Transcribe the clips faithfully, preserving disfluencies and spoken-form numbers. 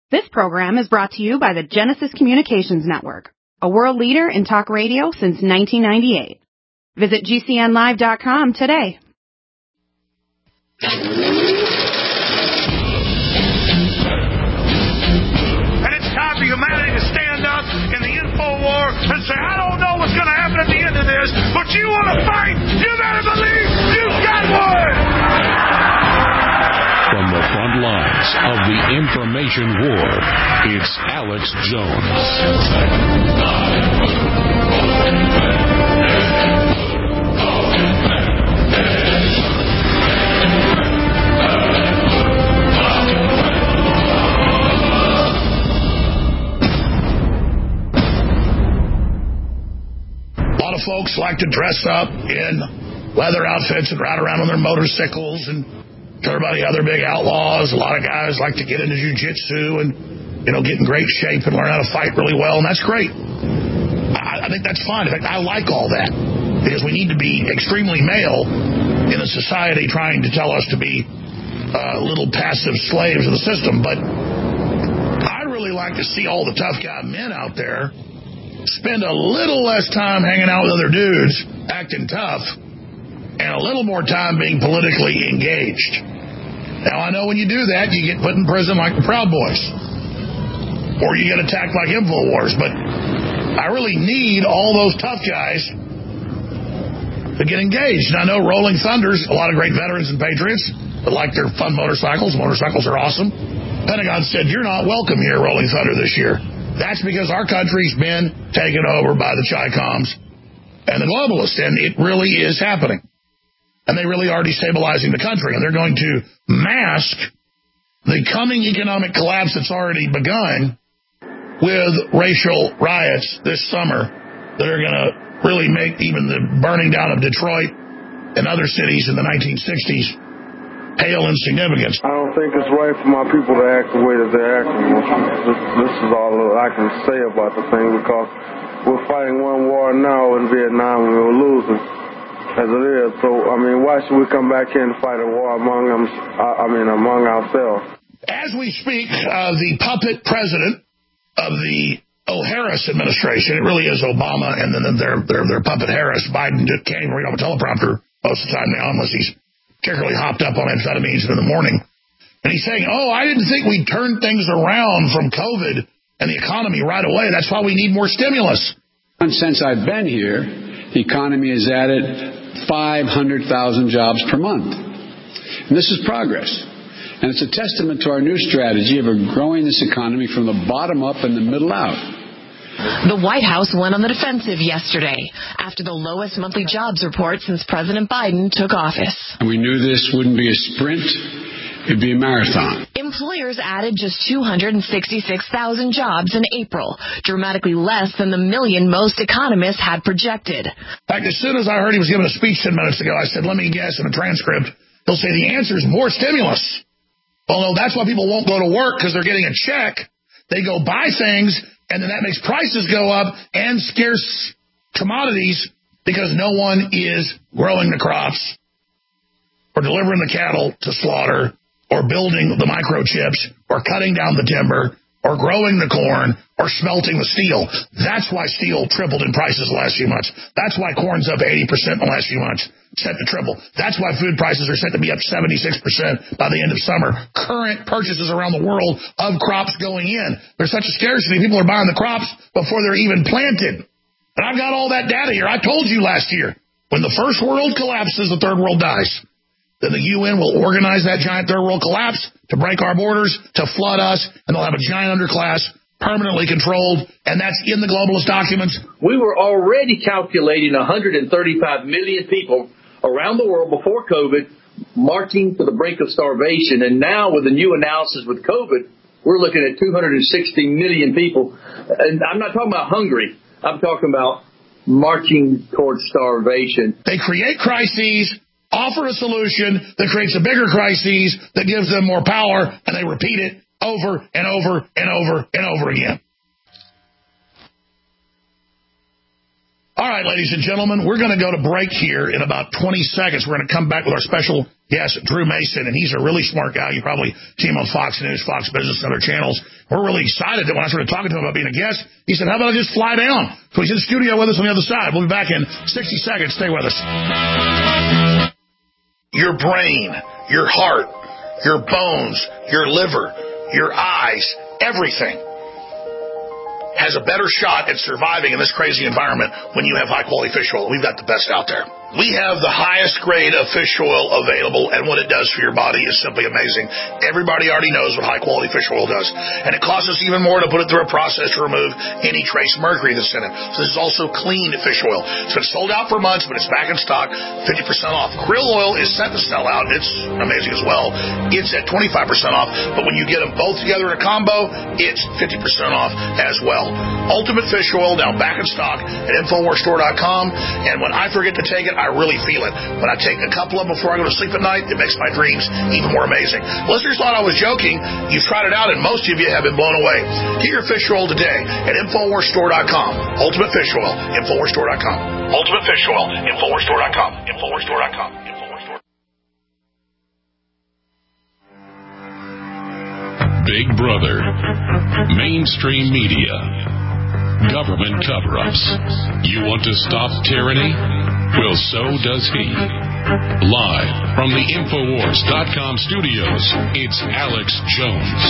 This program is brought to you by the Genesis Communications Network, a world leader in talk radio since nineteen ninety-eight. Visit G C N live dot com today. And it's time for humanity to stand up in the info war and say, I don't know what's going to happen at the end of this, but you want to fight, you better believe you've got one! From the front lines of the information war, it's Alex Jones. A lot of folks like to dress up in leather outfits and ride around on their motorcycles and everybody other big outlaws. A lot of guys like to get into jiu-jitsu and, you know, get in great shape and learn how to fight really well, and that's great. I, I think that's fine. In fact, I like all that because we need to be extremely male in a society trying to tell us to be uh, little passive slaves of the system. But I really like to see all the tough guy men out there spend a little less time hanging out with other dudes acting tough and a little more time being politically engaged. Now, I know when you do that, you get put in prison like the Proud Boys, or you get attacked like InfoWars, but I really need all those tough guys to get engaged. And I know Rolling Thunder's a lot of great veterans and patriots that like their fun motorcycles. Motorcycles are awesome. Pentagon said, you're not welcome here, Rolling Thunder, this year. That's because our country's been taken over by the Chi-Coms and the globalists, and it really is happening. And they really are destabilizing the country, and they're going to mask the coming economic collapse that's already begun with racial riots this summer that are going to really make even the burning down of Detroit and other cities in the nineteen sixties pale in significance. I don't think it's right for my people to act the way that they're acting. This, this is all I can say about the thing, because we're fighting one war now in Vietnam and we're losing as it is. So, I mean, why should we come back here and fight a war among them, I mean, among ourselves? As we speak, uh, the puppet president of the oh, Harris administration, it really is Obama and then their, their, their puppet Harris, Biden just can't even read off a teleprompter most of the time now unless he's particularly hopped up on amphetamines in the morning. And he's saying, oh, I didn't think we'd turn things around from COVID and the economy right away. That's why we need more stimulus. Since I've been here, the economy has added five hundred thousand jobs per month. And this is progress. And it's a testament to our new strategy of growing this economy from the bottom up and the middle out. The White House went on the defensive yesterday after the lowest monthly jobs report since President Biden took office. And we knew this wouldn't be a sprint. It'd be a marathon. Employers added just two hundred sixty-six thousand jobs in April, dramatically less than the million most economists had projected. In fact, as soon as I heard he was giving a speech ten minutes ago, I said, let me guess in a transcript, he'll say the answer is more stimulus. Well, no, that's why people won't go to work, because they're getting a check. They go buy things, and then that makes prices go up and scarce commodities because no one is growing the crops or delivering the cattle to slaughter or building the microchips or cutting down the timber or growing the corn or smelting the steel. That's why steel tripled in prices the last few months. That's why corn's up eighty percent in the last few months, set to triple. That's why food prices are set to be up seventy-six percent by the end of summer. Current purchases around the world of crops going in. There's such a scarcity, people are buying the crops before they're even planted. And I've got all that data here. I told you last year, when the first world collapses, the third world dies. Then the U N will organize that giant third world collapse to break our borders, to flood us, and they'll have a giant underclass permanently controlled, and that's in the globalist documents. We were already calculating one hundred thirty-five million people around the world before COVID marching to the brink of starvation, and now with the new analysis with COVID, we're looking at two hundred sixty million people. And I'm not talking about hungry. I'm talking about marching towards starvation. They create crises, offer a solution that creates a bigger crisis that gives them more power, and they repeat it over and over and over and over again. All right, ladies and gentlemen, we're going to go to break here in about twenty seconds. We're going to come back with our special guest, Drew Mason, and he's a really smart guy. You probably see him on Fox News, Fox Business, and other channels. We're really excited that when I started talking to him about being a guest, he said, how about I just fly down? So he's in the studio with us on the other side. We'll be back in sixty seconds. Stay with us. Your brain, your heart, your bones, your liver, your eyes, everything has a better shot at surviving in this crazy environment when you have high-quality fish oil. We've got the best out there. We have the highest grade of fish oil available, and what it does for your body is simply amazing. Everybody already knows what high-quality fish oil does, and it costs us even more to put it through a process to remove any trace mercury that's in it. So this is also clean fish oil. So it's sold out for months, but it's back in stock, fifty percent off. Krill oil is set to sell out. It's amazing as well. It's at twenty-five percent off, but when you get them both together in a combo, it's fifty percent off as well. Ultimate Fish Oil now back in stock at Infowars Store dot com, and when I forget to take it, I really feel it. When I take a couple of them before I go to sleep at night, it makes my dreams even more amazing. Listeners thought I was joking. You've tried it out, and most of you have been blown away. Get your fish oil today at Infowars Store dot com. Ultimate Fish Oil, Infowars Store dot com. Ultimate Fish Oil, Infowars Store dot com. Infowars Store dot com. Infowars Store. Big Brother, mainstream media, government cover-ups. You want to stop tyranny? Well, so does he. Live from the Infowars dot com studios, it's Alex Jones.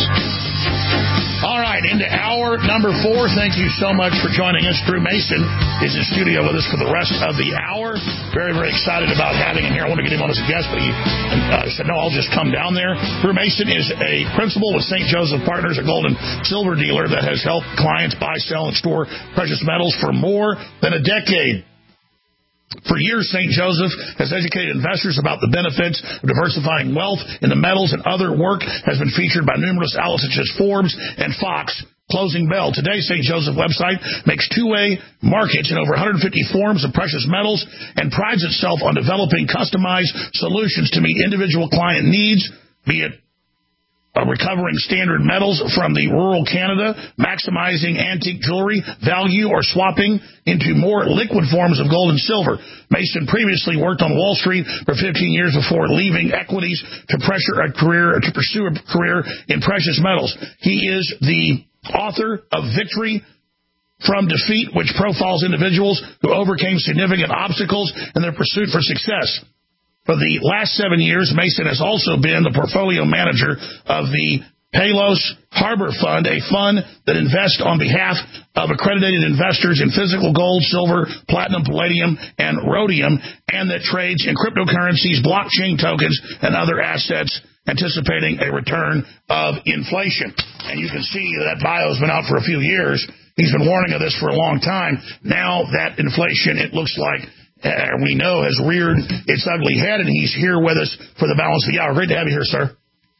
All right, into hour number four. Thank you so much for joining us. Drew Mason is in studio with us for the rest of the hour. Very, very excited about having him here. I want to get him on as a guest, but he uh, said, no, I'll just come down there. Drew Mason is a principal with Saint Joseph Partners, a gold and silver dealer that has helped clients buy, sell, and store precious metals for more than a decade. For years, Saint Joseph has educated investors about the benefits of diversifying wealth in the metals, and other work has been featured by numerous outlets such as Forbes and Fox. Closing bell. Today, Saint Joseph website makes two-way markets in over one hundred fifty forms of precious metals and prides itself on developing customized solutions to meet individual client needs, be it Uh, recovering standard metals from the rural Canada, maximizing antique jewelry value, or swapping into more liquid forms of gold and silver. Mason previously worked on Wall Street for fifteen years before leaving equities to pressure a career to pursue a career in precious metals. He is the author of Victory from Defeat, which profiles individuals who overcame significant obstacles in their pursuit for success. For the last seven years, Mason has also been the portfolio manager of the Palos Harbor Fund, a fund that invests on behalf of accredited investors in physical gold, silver, platinum, palladium, and rhodium, and that trades in cryptocurrencies, blockchain tokens, and other assets, anticipating a return of inflation. And you can see that bio has been out for a few years. He's been warning of this for a long time. Now that inflation, it looks like, Uh, we know has reared its ugly head, and he's here with us for the balance of the hour. Great to have you here, sir.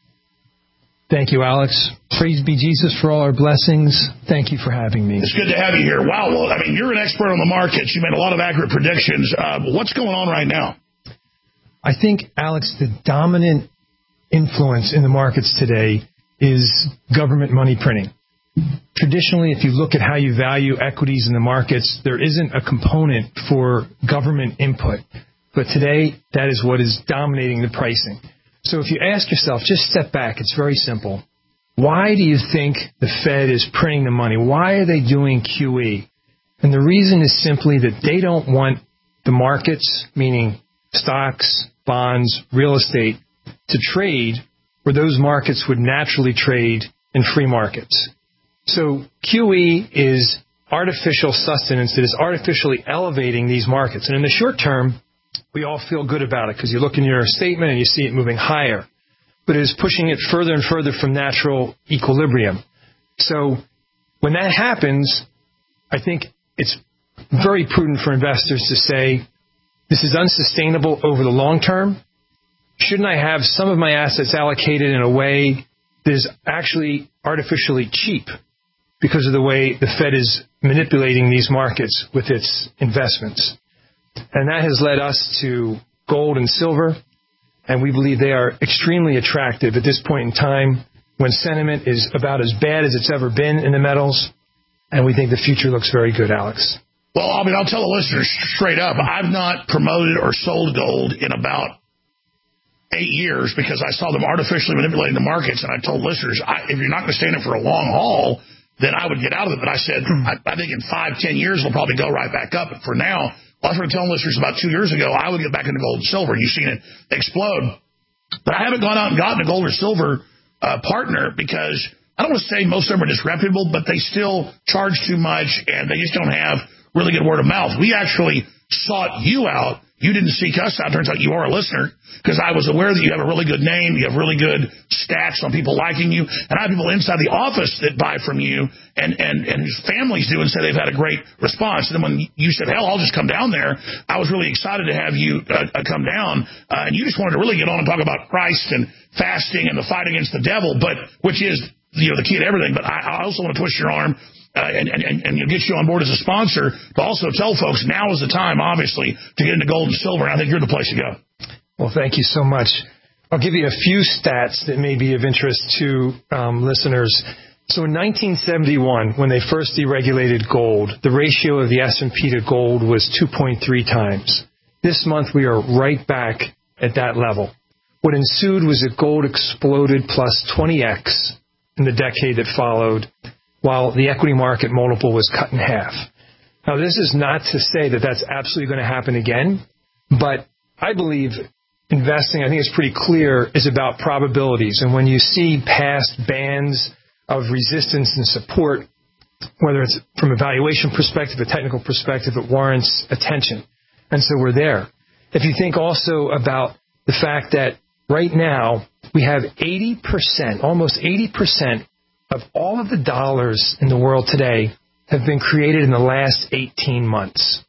Thank you, Alex. Praise be Jesus for all our blessings. Thank you for having me. It's good to have you here. Wow, well, I mean, you're an expert on the markets. You made a lot of accurate predictions. Uh, what's going on right now? I think, Alex, the dominant influence in the markets today is government money printing. Traditionally, if you look at how you value equities in the markets, there isn't a component for government input. But today, that is what is dominating the pricing. So if you ask yourself, just step back, it's very simple. Why do you think the Fed is printing the money? Why are they doing Q E? And the reason is simply that they don't want the markets, meaning stocks, bonds, real estate, to trade where those markets would naturally trade in free markets. So Q E is artificial sustenance that is artificially elevating these markets. And in the short term, we all feel good about it because you look in your statement and you see it moving higher. But it is pushing it further and further from natural equilibrium. So when that happens, I think it's very prudent for investors to say, this is unsustainable over the long term. Shouldn't I have some of my assets allocated in a way that is actually artificially cheap because of the way the Fed is manipulating these markets with its investments? And that has led us to gold and silver, and we believe they are extremely attractive at this point in time when sentiment is about as bad as it's ever been in the metals, and we think the future looks very good, Alex. Well, I mean, I'll tell the listeners straight up, I've not promoted or sold gold in about eight years because I saw them artificially manipulating the markets, and I told listeners, I, if you're not going to stay in it for a long haul, then I would get out of it. But I said, I, I think in five, ten years, it'll probably go right back up. But for now, well, I started telling listeners about two years ago, I would get back into gold and silver. You've seen it explode. But I haven't gone out and gotten a gold or silver uh, partner because I don't want to say most of them are disreputable, but they still charge too much, and they just don't have really good word of mouth. We actually sought you out. You didn't seek us out. Turns out you are a listener because I was aware that you have a really good name. You have really good stats on people liking you. And I have people inside the office that buy from you and, and, and whose families do and say they've had a great response. And then when you said, hell, I'll just come down there, I was really excited to have you uh, come down. Uh, and you just wanted to really get on and talk about Christ and fasting and the fight against the devil, but which is, you know, the key to everything. But I, I also want to twist your arm. Uh, and, and, and get you on board as a sponsor, but also tell folks now is the time, obviously, to get into gold and silver, and I think you're the place to go. Well, thank you so much. I'll give you a few stats that may be of interest to um, listeners. So in nineteen seventy-one, when they first deregulated gold, the ratio of the S and P to gold was two point three times. This month, we are right back at that level. What ensued was that gold exploded plus twenty x in the decade that followed, while the equity market multiple was cut in half. Now, this is not to say that that's absolutely going to happen again, but I believe investing, I think it's pretty clear, is about probabilities. And when you see past bands of resistance and support, whether it's from a valuation perspective, a technical perspective, it warrants attention. And so we're there. If you think also about the fact that right now we have eighty percent, almost eighty percent of all of the dollars in the world today have been created in the last eighteen months.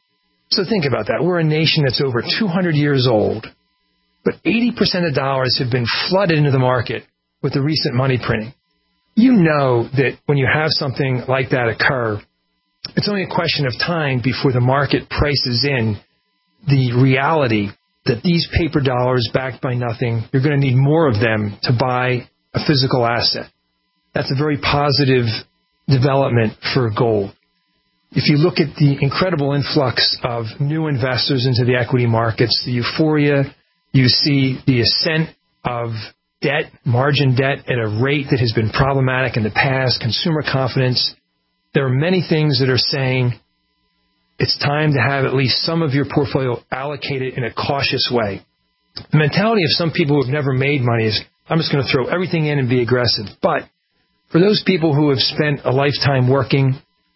So think about that. We're a nation that's over two hundred years old, but eighty percent of dollars have been flooded into the market with the recent money printing. You know that when you have something like that occur, it's only a question of time before the market prices in the reality that these paper dollars backed by nothing, you're going to need more of them to buy a physical asset. That's a very positive development for gold. If you look at the incredible influx of new investors into the equity markets, the euphoria, you see the ascent of debt, margin debt at a rate that has been problematic in the past, consumer confidence. There are many things that are saying it's time to have at least some of your portfolio allocated in a cautious way. The mentality of some people who have never made money is, I'm just going to throw everything in and be aggressive. But for those people who have spent a lifetime working,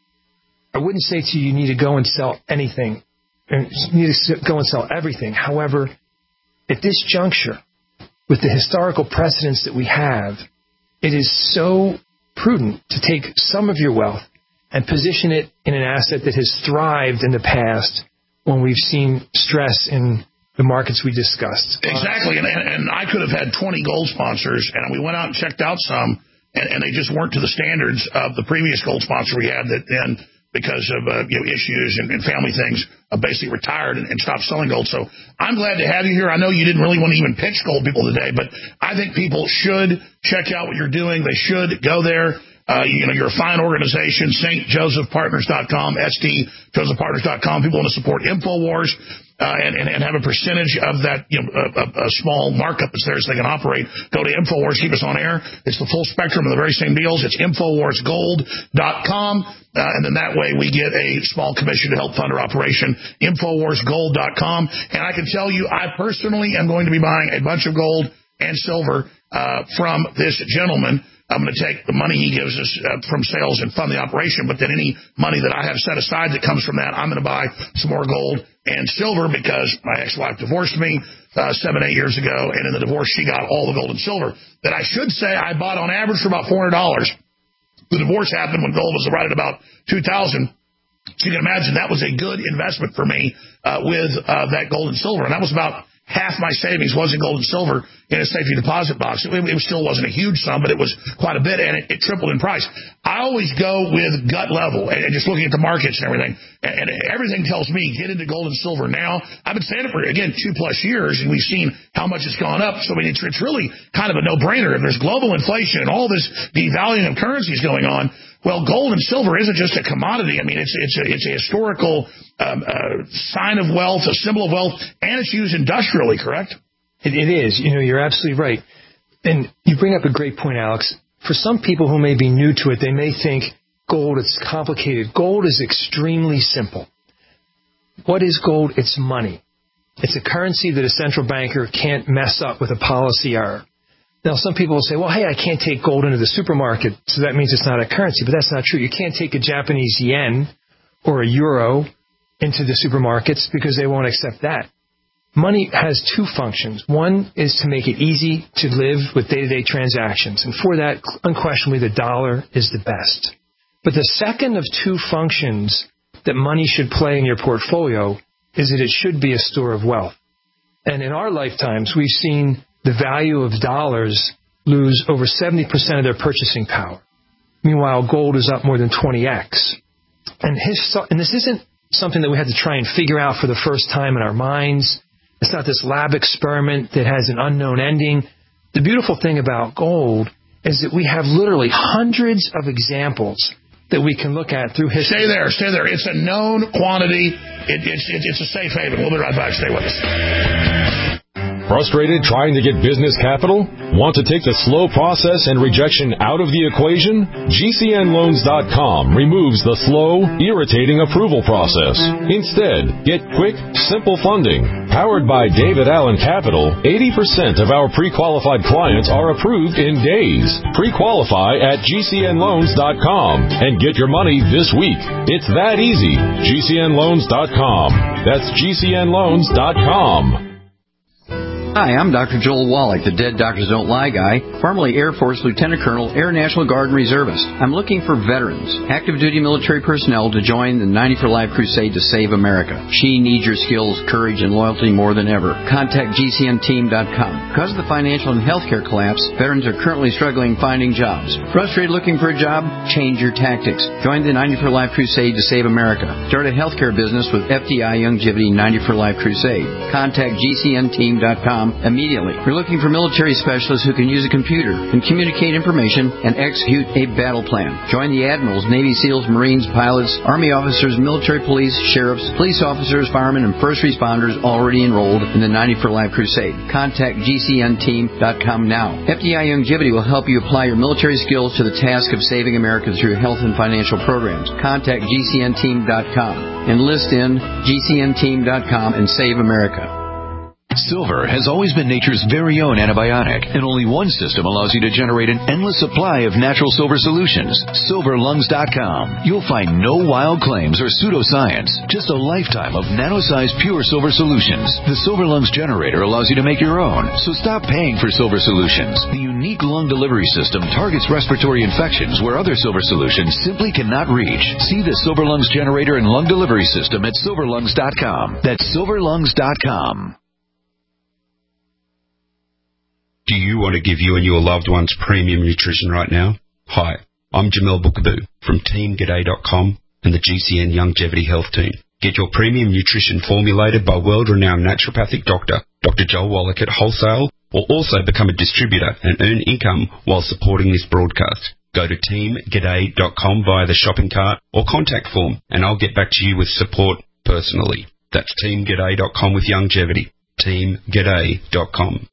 I wouldn't say to you, you need to go and sell anything. You need to go and sell everything. However, at this juncture, with the historical precedents that we have, it is so prudent to take some of your wealth and position it in an asset that has thrived in the past when we've seen stress in the markets we discussed. Exactly. And, and I could have had twenty gold sponsors, and we went out and checked out some, and, and they just weren't to the standards of the previous gold sponsor we had that then, because of uh, you know, issues and, and family things, uh, basically retired and, and stopped selling gold. So I'm glad to have you here. I know you didn't really want to even pitch gold people today, but I think people should check out what you're doing. They should go there. Uh, you know, you're a fine organization, St Joseph Partners dot com, S D Joseph Partners dot com. People want to support InfoWars uh, and, and, and have a percentage of that, you know, a, a small markup that's there so they can operate. Go to InfoWars, keep us on air. It's the full spectrum of the very same deals. It's InfoWars Gold dot com, uh, and then that way we get a small commission to help fund our operation, InfoWars Gold dot com. And I can tell you, I personally am going to be buying a bunch of gold and silver uh, from this gentleman. I'm going to take the money he gives us uh, from sales and fund the operation, but then any money that I have set aside that comes from that, I'm going to buy some more gold and silver because my ex-wife divorced me uh, seven, eight years ago, and in the divorce, she got all the gold and silver that I should say I bought on average for about four hundred dollars. The divorce happened when gold was right at about two thousand dollars. So you can imagine that was a good investment for me uh, with uh, that gold and silver, and that was about half my savings was in gold and silver in a safety deposit box. It, it still wasn't a huge sum, but it was quite a bit, and it, it tripled in price. I always go with gut level and, and just looking at the markets and everything, and, and everything tells me get into gold and silver now. I've been saying it for, again, two plus years, and we've seen how much it's gone up. So I mean, it's, it's really kind of a no-brainer. If there's global inflation and all this devaluing of currencies going on, well, gold and silver isn't just a commodity. I mean, it's it's a, it's a historical um, uh, sign of wealth, a symbol of wealth, and it's used industrially, correct? It, it is. You know, you're absolutely right. And you bring up a great point, Alex. For some people who may be new to it, they may think gold is complicated. Gold is extremely simple. What is gold? It's money. It's a currency that a central banker can't mess up with a policy error. Now, some people will say, well, hey, I can't take gold into the supermarket, so that means it's not a currency. But that's not true. You can't take a Japanese yen or a euro into the supermarkets because they won't accept that. Money has two functions. One is to make it easy to live with day-to-day transactions. And for that, unquestionably, the dollar is the best. But the second of two functions that money should play in your portfolio is that it should be a store of wealth. And in our lifetimes, we've seen the value of dollars lose over seventy percent of their purchasing power. Meanwhile, gold is up more than twenty x. And, his, and this isn't something that we had to try and figure out for the first time in our minds. It's not this lab experiment that has an unknown ending. The beautiful thing about gold is that we have literally hundreds of examples that we can look at through history. Stay there, stay there. It's a known quantity. It, it's, it, it's a safe haven. We'll be right back. Stay with us. Frustrated trying to get business capital? Want to take the slow process and rejection out of the equation? G C N loans dot com removes the slow, irritating approval process. Instead, get quick, simple funding. Powered by David Allen Capital, eighty percent of our pre-qualified clients are approved in days. Pre-qualify at G C N loans dot com and get your money this week. It's that easy. G C N loans dot com. That's G C N loans dot com. Hi, I'm Doctor Joel Wallach, the Dead Doctors Don't Lie guy, formerly Air Force Lieutenant Colonel, Air National Guard and Reservist. I'm looking for veterans, active duty military personnel to join the ninety for Life crusade to save America. She needs your skills, courage, and loyalty more than ever. Contact G C N team dot com. Because of the financial and healthcare collapse, veterans are currently struggling finding jobs. Frustrated looking for a job? Change your tactics. Join the ninety for Life crusade to save America. Start a healthcare business with F D I Youngevity ninety for Life crusade. Contact G C N team dot com immediately. We're looking for military specialists who can use a computer and communicate information and execute a battle plan. Join the admirals, Navy SEALs, Marines, pilots, Army officers, military police, sheriffs, police officers, firemen, and first responders already enrolled in the ninety for Life crusade. Contact G C N team dot com now. F D I Youngevity will help you apply your military skills to the task of saving America through health and financial programs. Contact G C N team dot com. Enlist in G C N team dot com and save America. Silver has always been nature's very own antibiotic, and only one system allows you to generate an endless supply of natural silver solutions. silver lungs dot com. You'll find no wild claims or pseudoscience, just a lifetime of nano-sized pure silver solutions. The Silver Lungs generator allows you to make your own, so stop paying for silver solutions. The unique lung delivery system targets respiratory infections where other silver solutions simply cannot reach. See the Silver Lungs generator and lung delivery system at silver lungs dot com. That's silver lungs dot com. Do you want to give you and your loved ones premium nutrition right now? Hi, I'm Jamel Bookaboo from team g'day dot com and the G C N Youngevity Health Team. Get your premium nutrition formulated by world-renowned naturopathic doctor, Doctor Joel Wallach at wholesale, or also become a distributor and earn income while supporting this broadcast. Go to team g'day dot com via the shopping cart or contact form, and I'll get back to you with support personally. That's team g'day dot com with Youngevity. team g'day dot com.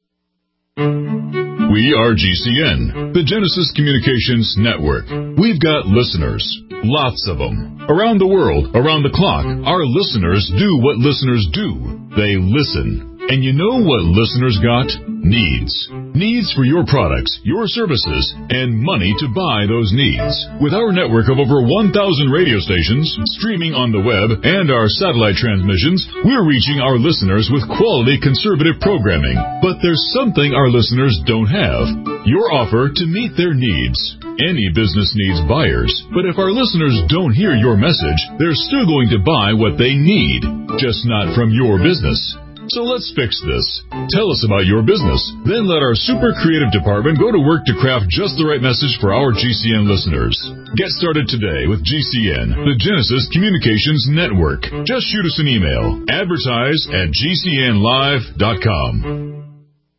We are G C N, the Genesis Communications Network. We've got listeners, lots of them. Around the world, around the clock, our listeners do what listeners do. They listen. And you know what listeners got? Needs. Needs for your products, your services, and money to buy those needs. With our network of over one thousand radio stations, streaming on the web, and our satellite transmissions, we're reaching our listeners with quality conservative programming. But there's something our listeners don't have. Your offer to meet their needs. Any business needs buyers, but if our listeners don't hear your message, they're still going to buy what they need, just not from your business. So let's fix this. Tell us about your business. Then let our super creative department go to work to craft just the right message for our G C N listeners. Get started today with G C N, the Genesis Communications Network. Just shoot us an email. Advertise at G C N live dot com.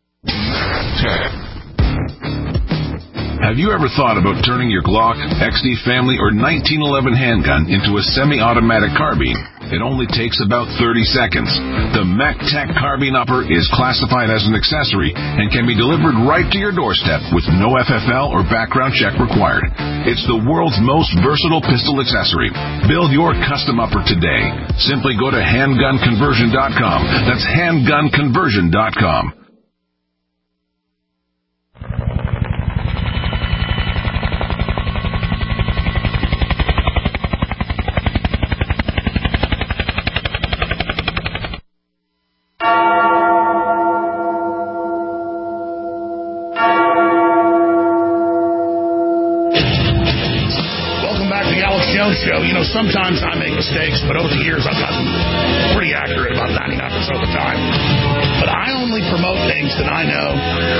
Have you ever thought about turning your Glock, X D Family, or nineteen eleven handgun into a semi-automatic carbine? It only takes about thirty seconds. The MacTac Carbine Upper is classified as an accessory and can be delivered right to your doorstep with no F F L or background check required. It's the world's most versatile pistol accessory. Build your custom upper today. Simply go to handgun conversion dot com. That's handgun conversion dot com. Show. You know, sometimes I make mistakes, but over the years I've gotten pretty accurate about ninety-nine percent of the time. But I only promote things that I know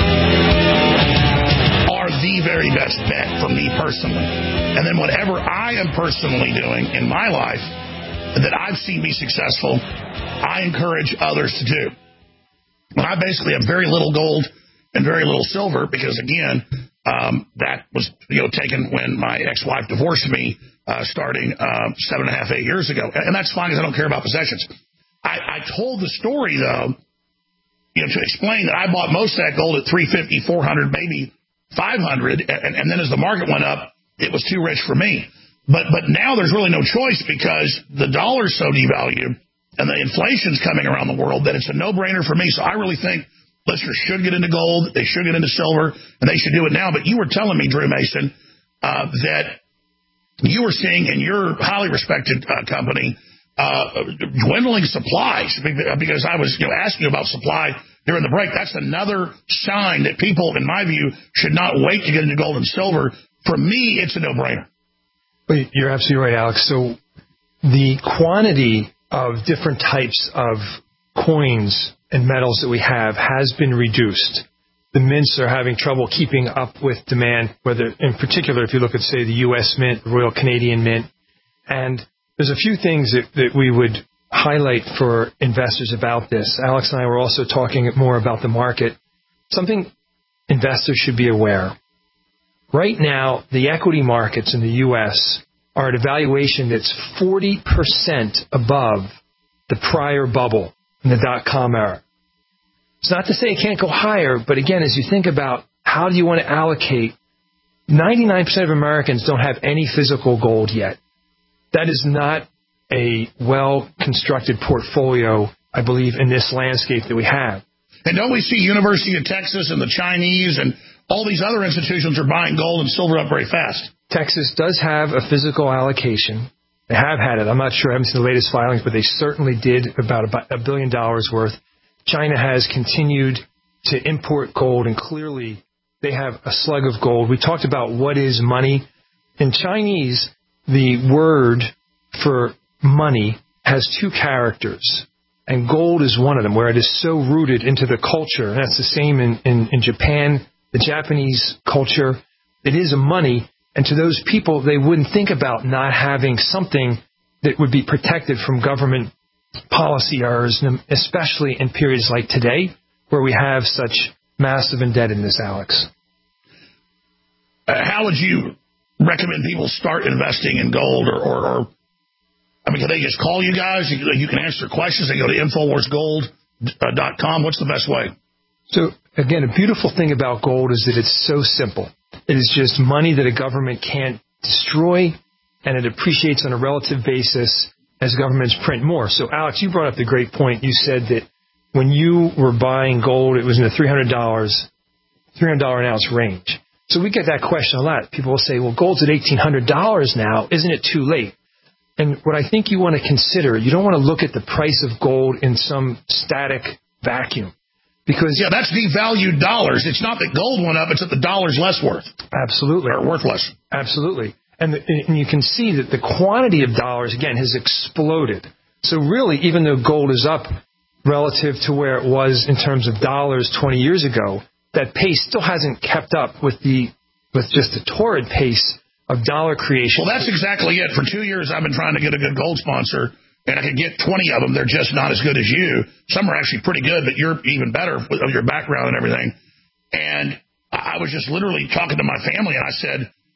are the very best bet for me personally. And then whatever I am personally doing in my life that I've seen be successful, I encourage others to do. And I basically have very little gold and very little silver because, again, um, that was, you know, taken when my ex-wife divorced me. Uh, starting uh, seven and a half, eight years ago. And that's fine because I don't care about possessions. I, I told the story, though, you know, to explain that I bought most of that gold at three fifty, four hundred, maybe five hundred, and, and then as the market went up, it was too rich for me. But but now there's really no choice because the dollar's so devalued and the inflation's coming around the world that it's a no-brainer for me. So I really think listeners should get into gold, they should get into silver, and they should do it now. But you were telling me, Drew Mason, uh, that you were seeing in your highly respected uh, company uh, dwindling supplies because I was, you know, asking you about supply during the break. That's another sign that people, in my view, should not wait to get into gold and silver. For me, it's a no-brainer. You're absolutely right, Alex. So the quantity of different types of coins and metals that we have has been reduced. The mints are having trouble keeping up with demand, whether in particular if you look at, say, the U S Mint, the Royal Canadian Mint. And there's a few things that, that we would highlight for investors about this. Alex and I were also talking more about the market. Something investors should be aware. Right now, the equity markets in the U S are at a valuation that's forty percent above the prior bubble in the dot-com era. It's not to say it can't go higher, but again, as you think about how do you want to allocate, ninety-nine percent of Americans don't have any physical gold yet. That is not a well-constructed portfolio, I believe, in this landscape that we have. And don't we see University of Texas and the Chinese and all these other institutions are buying gold and silver up very fast? Texas does have a physical allocation. They have had it. I'm not sure. I haven't seen the latest filings, but they certainly did about a billion dollars worth. China has continued to import gold, and clearly they have a slug of gold. We talked about what is money. In Chinese, the word for money has two characters, and gold is one of them, where it is so rooted into the culture. And that's the same in, in, in Japan, the Japanese culture. It is a money, and to those people, they wouldn't think about not having something that would be protected from government policy errors, especially in periods like today, where we have such massive indebtedness, Alex. Uh, how would you recommend people start investing in gold? Or, or, or I mean, can they just call you guys? You, you can answer questions. They go to infowars gold dot com. What's the best way? So, again, a beautiful thing about gold is that it's so simple. It is just money that a government can't destroy, and it appreciates on a relative basis as governments print more. So, Alex, you brought up the great point. You said that when you were buying gold, it was in the three hundred dollars, three hundred dollars an ounce range. So we get that question a lot. People will say, well, gold's at eighteen hundred dollars now. Isn't it too late? And what I think you want to consider, you don't want to look at the price of gold in some static vacuum. Because yeah, that's devalued dollars. It's not that gold went up, it's that the dollar's less worth. Absolutely. Or worthless. Absolutely. And, the, and you can see that the quantity of dollars, again, has exploded. So really, even though gold is up relative to where it was in terms of dollars twenty years ago, that pace still hasn't kept up with the with just the torrid pace of dollar creation. Well, that's exactly it. For two years, I've been trying to get a good gold sponsor, and I could get twenty of them. They're just not as good as you. Some are actually pretty good, but you're even better with your background and everything. And I was just literally talking to my family, and I said,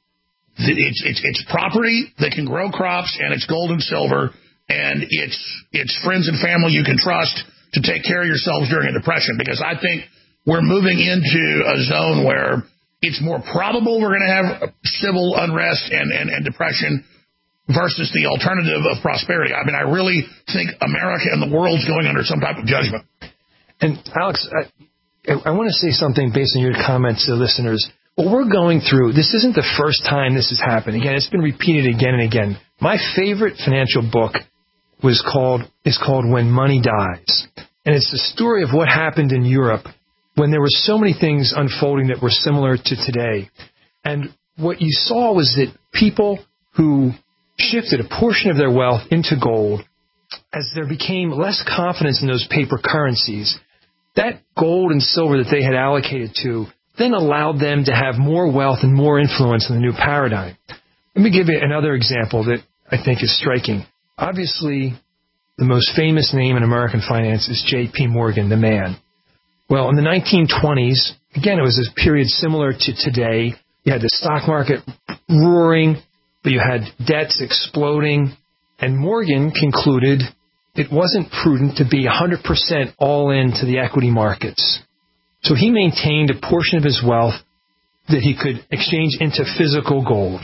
it's it's it's property that can grow crops, and it's gold and silver, and it's it's friends and family you can trust to take care of yourselves during a depression. Because I think we're moving into a zone where it's more probable we're going to have civil unrest and, and, and depression versus the alternative of prosperity. I mean, I really think America and the world's going under some type of judgment. And Alex, I, I want to say something based on your comments to the listeners. What we're going through, this isn't the first time this has happened. Again, it's been repeated again and again. My favorite financial book was called is called When Money Dies. And it's the story of what happened in Europe when there were so many things unfolding that were similar to today. And what you saw was that people who shifted a portion of their wealth into gold, as there became less confidence in those paper currencies, that gold and silver that they had allocated to then allowed them to have more wealth and more influence in the new paradigm. Let me give you another example that I think is striking. Obviously, the most famous name in American finance is J P Morgan, the man. Well, in the nineteen twenties, again, it was a period similar to today. You had the stock market roaring, but you had debts exploding, and Morgan concluded it wasn't prudent to be one hundred percent all in to the equity markets. So he maintained a portion of his wealth that he could exchange into physical gold.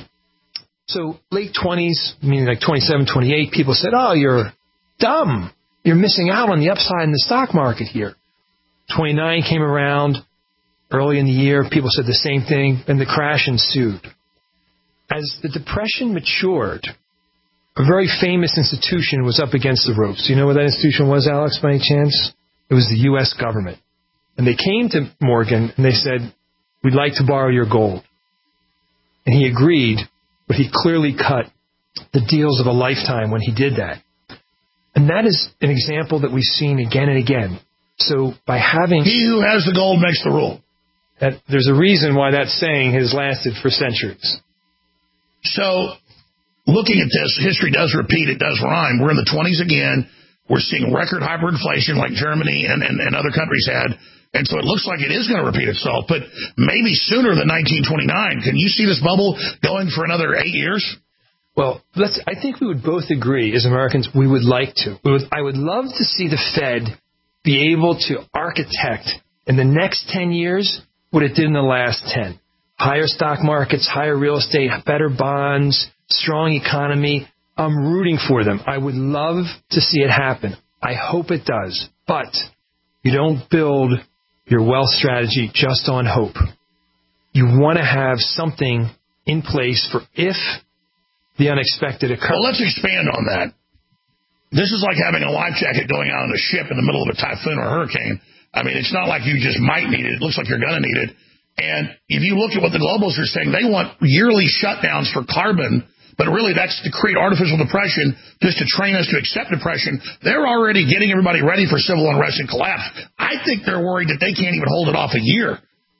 So late twenties, meaning like twenty-seven, twenty-eight, people said, oh, you're dumb. You're missing out on the upside in the stock market here. twenty-nine came around early in the year. People said the same thing, and the crash ensued. As the Depression matured, a very famous institution was up against the ropes. Do you know what that institution was, Alex, by any chance? It was the U S government. And they came to Morgan, and they said, we'd like to borrow your gold. And he agreed, but he clearly cut the deals of a lifetime when he did that. And that is an example that we've seen again and again. So by having... He who has the gold makes the rule. That, there's a reason why that saying has lasted for centuries. So, looking at this, history does repeat, it does rhyme. We're in the twenties again. We're seeing record hyperinflation like Germany and, and, and other countries had. And so it looks like it is going to repeat itself, but maybe sooner than nineteen twenty-nine. Can you see this bubble going for another eight years? Well, let's. I think we would both agree as Americans we would like to. We would, I would love to see the Fed be able to architect in the next ten years what it did in the last ten. Higher stock markets, higher real estate, better bonds, strong economy. I'm rooting for them. I would love to see it happen. I hope it does. But you don't build your wealth strategy just on hope. You want to have something in place for if the unexpected occurs. Well, let's expand on that. This is like having a life jacket going out on a ship in the middle of a typhoon or a hurricane. I mean, it's not like you just might need it. It looks like you're going to need it. And if you look at what the globals are saying, they want yearly shutdowns for carbon, but really that's to create artificial depression, just to train us to accept depression. They're already getting everybody ready for civil unrest and collapse. I think they're worried that they can't even hold it off a year.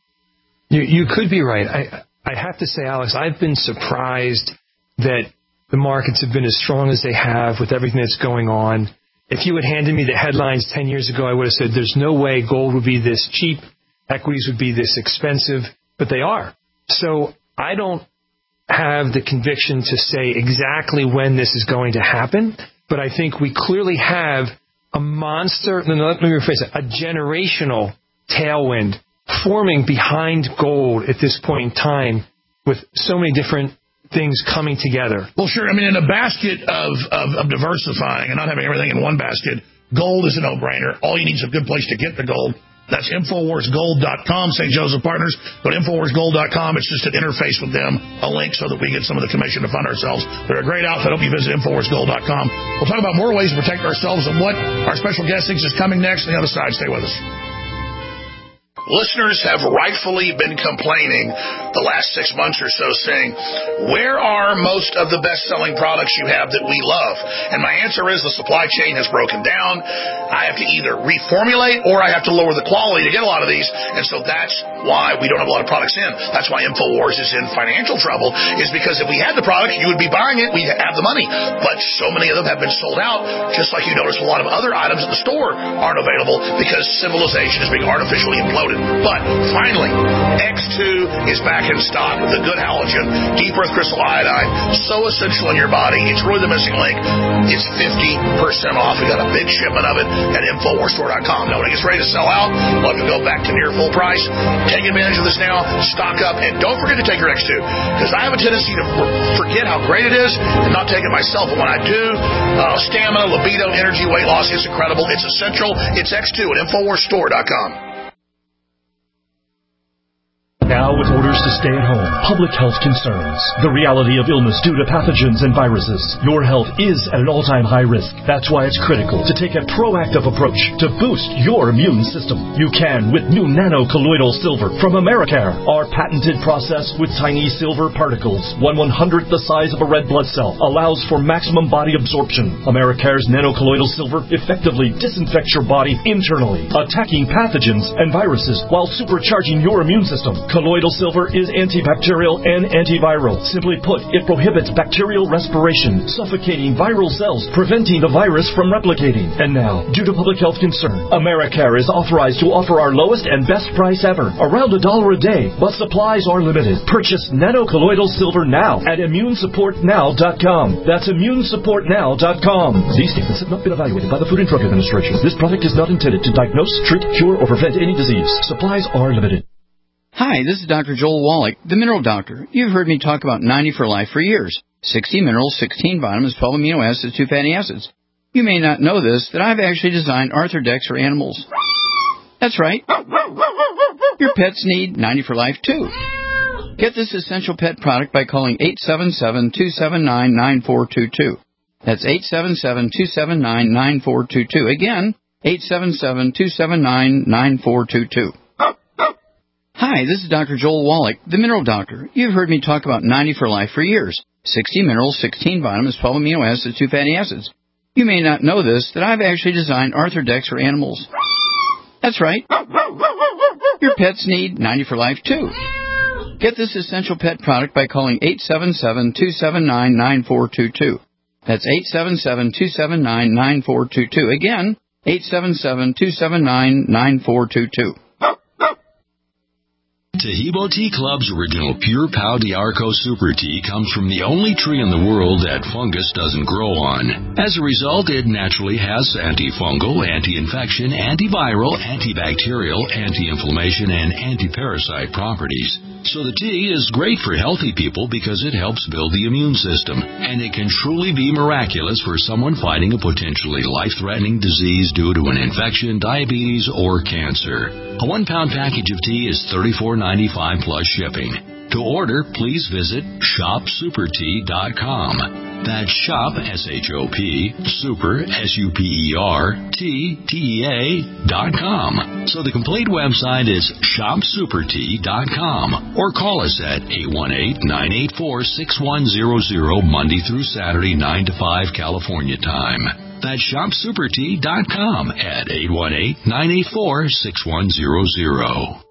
You, you could be right. I, I have to say, Alex, I've been surprised that the markets have been as strong as they have with everything that's going on. If you had handed me the headlines ten years ago, I would have said there's no way gold would be this cheap, equities would be this expensive, but they are. So I don't have the conviction to say exactly when this is going to happen, but I think we clearly have a monster, no, let me rephrase it, a generational tailwind forming behind gold at this point in time with so many different things coming together. Well, sure. I mean, in a basket of, of, of diversifying and not having everything in one basket, gold is a no-brainer. All you need is a good place to get the gold. That's Infowars Gold dot com, Saint Joseph Partners. Go to Infowars Gold dot com. It's just an interface with them, a link so that we get some of the commission to fund ourselves. They're a great outfit. I hope you visit Infowars Gold dot com. We'll talk about more ways to protect ourselves and what our special guest thinks is coming next. On the other side, stay with us. listeners have rightfully been complaining the last six months or so, saying, where are most of the best-selling products you have that we love? And my answer is the supply chain has broken down. I have to either reformulate or I have to lower the quality to get a lot of these, and so that's why we don't have a lot of products in. That's why InfoWars is in financial trouble, is because if we had the product, you would be buying it, we'd have the money. But so many of them have been sold out, just like you notice a lot of other items at the store aren't available because civilization is being artificially imploded. But finally, X two is back in stock with the good halogen, deep earth crystal iodine, so essential in your body. It's really the missing link. It's fifty percent off. We got a big shipment of it at InfoWars Store dot com. Now, when it gets ready to sell out, we'll have to go back to near full price. Take advantage of this now. Stock up. And don't forget to take your X two, because I have a tendency to forget how great it is and not take it myself. But when I do, uh, stamina, libido, energy, weight loss, it's incredible. It's essential. It's X two at InfoWars Store dot com. Now with orders to stay at home, public health concerns, the reality of illness due to pathogens and viruses, your health is at an all-time high risk. That's why it's critical to take a proactive approach to boost your immune system. You can with new nano-colloidal silver from Americare. Our patented process with tiny silver particles, one one-hundredth the size of a red blood cell, allows for maximum body absorption. Americare's nano-colloidal silver effectively disinfects your body internally, attacking pathogens and viruses while supercharging your immune system. Colloidal silver is antibacterial and antiviral. Simply put, it prohibits bacterial respiration, suffocating viral cells, preventing the virus from replicating. And now, due to public health concern, Americare is authorized to offer our lowest and best price ever, around a dollar a day, but supplies are limited. Purchase nano-colloidal silver now at immune support now dot com. That's immune support now dot com. These statements have not been evaluated by the Food and Drug Administration. This product is not intended to diagnose, treat, cure, or prevent any disease. Supplies are limited. Hi, this is Doctor Joel Wallach, the Mineral Doctor. You've heard me talk about ninety for Life for years. sixty minerals, sixteen vitamins, twelve amino acids, two fatty acids. You may not know this, that I've actually designed Arthrodex for animals. That's right. Your pets need ninety for Life, too. Get this essential pet product by calling eight seven seven, two seven nine, nine four two two. That's eight seven seven, two seven nine, nine four two two. Again, eight seven seven, two seven nine, nine four two two. Hi, this is Doctor Joel Wallach, the Mineral Doctor. You've heard me talk about ninety for Life for years. sixty minerals, sixteen vitamins, twelve amino acids, two fatty acids. You may not know this, that I've actually designed Arthrodex for animals. That's right. Your pets need ninety for Life, too. Get this essential pet product by calling eight seven seven, two seven nine, nine four two two. That's eight seven seven, two seven nine, nine four two two. Again, eight seven seven, two seven nine, nine four two two. Taheebo Tea Club's original Pure Pau D'Arco Super Tea comes from the only tree in the world that fungus doesn't grow on. As a result, it naturally has antifungal, anti-infection, antiviral, antibacterial, anti-inflammation, and anti-parasite properties. So the tea is great for healthy people because it helps build the immune system, and it can truly be miraculous for someone fighting a potentially life-threatening disease due to an infection, diabetes, or cancer. A one-pound package of tea is thirty-four ninety-five plus shipping. To order, please visit shop super tea dot com. That's shop, S H O P, super, S U P E R, T, T E A, dot com. So the complete website is shop super tea dot com. Or call us at eight one eight, nine eight four, six one zero zero, Monday through Saturday, nine to five California time. That's shop super tea dot com at eight one eight, nine eight four, six one zero zero.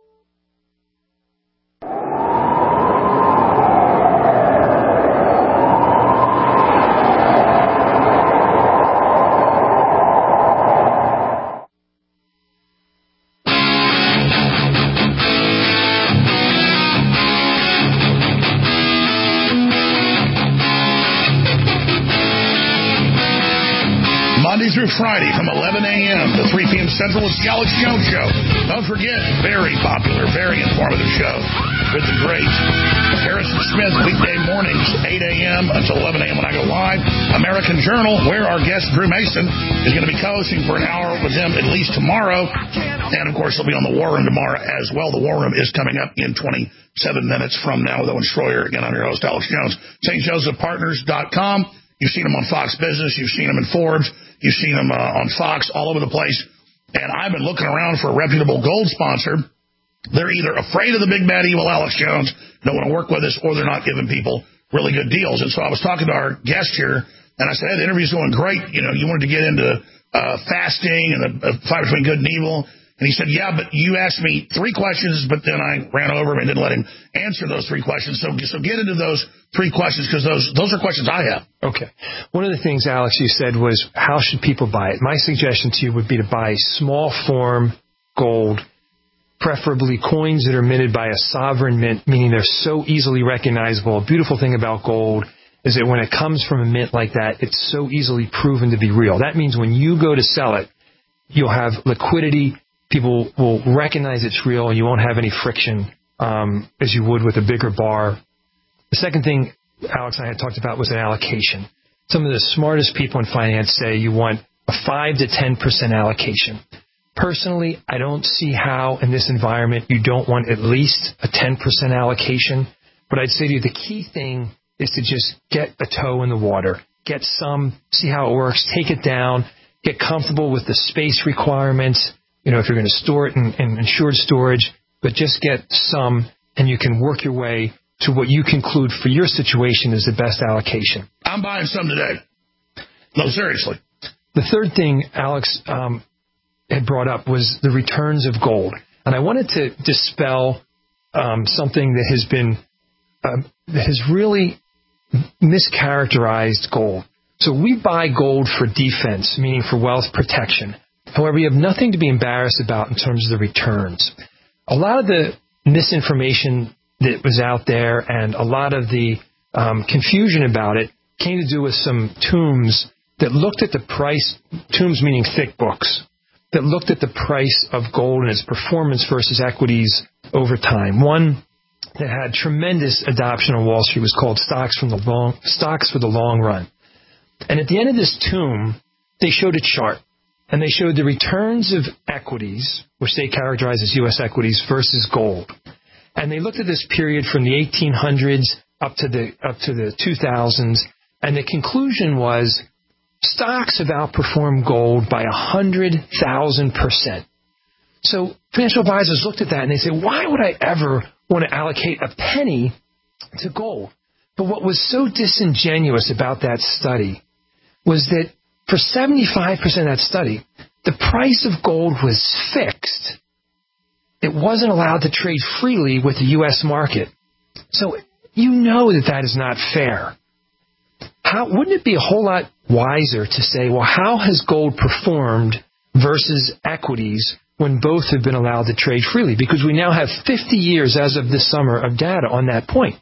Through Friday from eleven a.m. to three p.m. Central, it's the Alex Jones Show. Don't forget, very popular, very informative show with the great Harrison Smith, weekday mornings, eight a.m. until eleven a.m. when I go live. American Journal, where our guest Drew Mason is going to be co-hosting for an hour with him at least tomorrow. And, of course, he'll be on the War Room tomorrow as well. The War Room is coming up in twenty-seven minutes from now with Owen Schroyer. Again, I'm your host, Alex Jones. St Joseph Partners dot com. You've seen him on Fox Business. You've seen him in Forbes. You've seen him uh, on Fox, all over the place. And I've been looking around for a reputable gold sponsor, they're either afraid of the big bad evil Alex Jones, don't want to work with us, or they're not giving people really good deals. And so I was talking to our guest here, and I said, hey, the interview's going great. You know, you wanted to get into uh, fasting and the uh, fight between good and evil. And he said, yeah, but you asked me three questions, but then I ran over him and didn't let him answer those three questions. So so get into those three questions, because those those are questions I have. Okay. One of the things, Alex, you said was, how should people buy it? My suggestion to you would be to buy small form gold, preferably coins that are minted by a sovereign mint, meaning they're so easily recognizable. A beautiful thing about gold is that when it comes from a mint like that, it's so easily proven to be real. That means when you go to sell it, you'll have liquidity. People will recognize it's real, and you won't have any friction um, as you would with a bigger bar. The second thing Alex and I had talked about was an allocation. Some of the smartest people in finance say you want a five to ten percent allocation. Personally, I don't see how in this environment you don't want at least a ten percent allocation. But I'd say to you, the key thing is to just get a toe in the water, get some, see how it works, take it down, get comfortable with the space requirements. You know, if you're going to store it in, in insured storage, but just get some, and you can work your way to what you conclude for your situation is the best allocation. I'm buying some today. No, seriously. The third thing Alex um, had brought up was the returns of gold. And I wanted to dispel um, something that has been, uh, that has really mischaracterized gold. So we buy gold for defense, meaning for wealth protection. However, you have nothing to be embarrassed about in terms of the returns. A lot of the misinformation that was out there and a lot of the um, confusion about it came to do with some tombs that looked at the price, tombs meaning thick books, that looked at the price of gold and its performance versus equities over time. One that had tremendous adoption on Wall Street was called Stocks from the Long, Stocks for the Long Run. And at the end of this tomb, they showed a chart. And they showed the returns of equities, which they characterize as U S equities, versus gold. And they looked at this period from the eighteen hundreds up to the up to the two thousands, and the conclusion was stocks have outperformed gold by one hundred thousand percent. So financial advisors looked at that and they said, why would I ever want to allocate a penny to gold? But what was so disingenuous about that study was that for seventy-five percent of that study, the price of gold was fixed. It wasn't allowed to trade freely with the U S market. So you know that that is not fair. How, wouldn't it be a whole lot wiser to say, well, how has gold performed versus equities when both have been allowed to trade freely? Because we now have fifty years as of this summer of data on that point.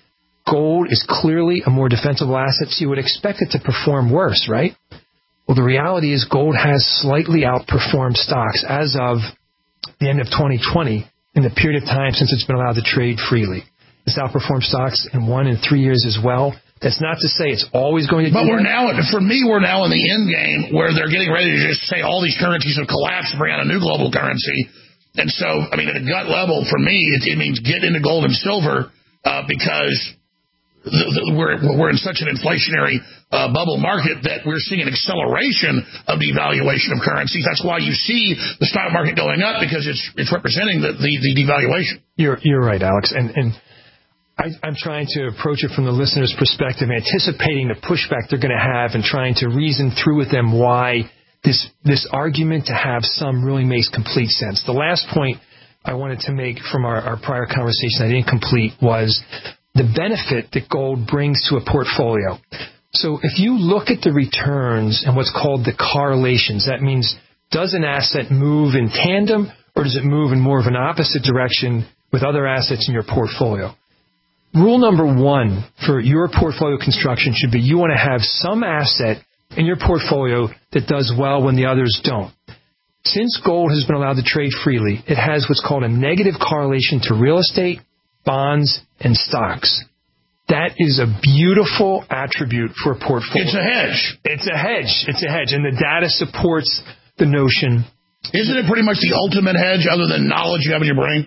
Gold is clearly a more defensible asset, so you would expect it to perform worse, right? Well, the reality is gold has slightly outperformed stocks as of the end of twenty twenty in the period of time since it's been allowed to trade freely. It's outperformed stocks in one and three years as well. That's not to say it's always going to do But we're that. now, for me, we're now in the end game where they're getting ready to just say all these currencies have collapsed, bring out a new global currency. And so, I mean, at a gut level, for me, it, it means get into gold and silver uh, because the, the, we're, we're in such an inflationary uh, bubble market that we're seeing an acceleration of devaluation of currencies. That's why you see the stock market going up, because it's it's representing the, the, the devaluation. You're you're right, Alex. And and I, I'm trying to approach it from the listener's perspective, anticipating the pushback they're going to have and trying to reason through with them why this this argument to have some really makes complete sense. The last point I wanted to make from our, our prior conversation I didn't complete was the benefit that gold brings to a portfolio. So if you look at the returns and what's called the correlations, that means does an asset move in tandem or does it move in more of an opposite direction with other assets in your portfolio? Rule number one for your portfolio construction should be you want to have some asset in your portfolio that does well when the others don't. Since gold has been allowed to trade freely, it has what's called a negative correlation to real estate, bonds, and stocks. That is a beautiful attribute for a portfolio. It's a hedge. It's a hedge. It's a hedge. And the data supports the notion. Isn't it pretty much the ultimate hedge other than knowledge you have in your brain?